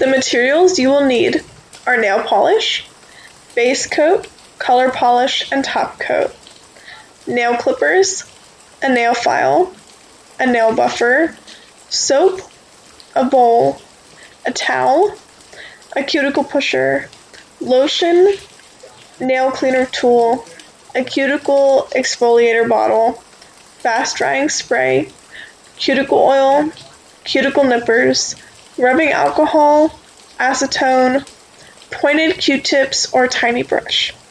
The materials you will need are nail polish, base coat, color polish, and top coat, nail clippers, a nail file, a nail buffer, soap, a bowl, a towel, a cuticle pusher, lotion, nail cleaner tool, a cuticle exfoliator bottle, fast drying spray, cuticle oil, cuticle nippers, rubbing alcohol, acetone, pointed Q-tips or tiny brush.